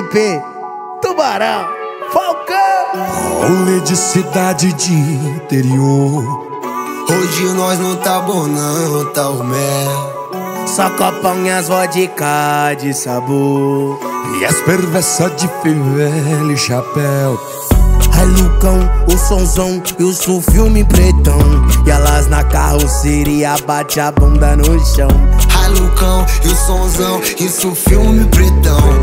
Felipe, Tubarão, Falcão. Rolê de cidade de interior. Hoje nós não tá bom não, tá o mel. Só copão e as vodka de sabor. E as perversas de fivela e chapéu. Ai Lucão, o sonzão e o filme pretão. E elas na carroceria bate a bunda no chão. Ai Lucão, e o sonzão, isso filme pretão.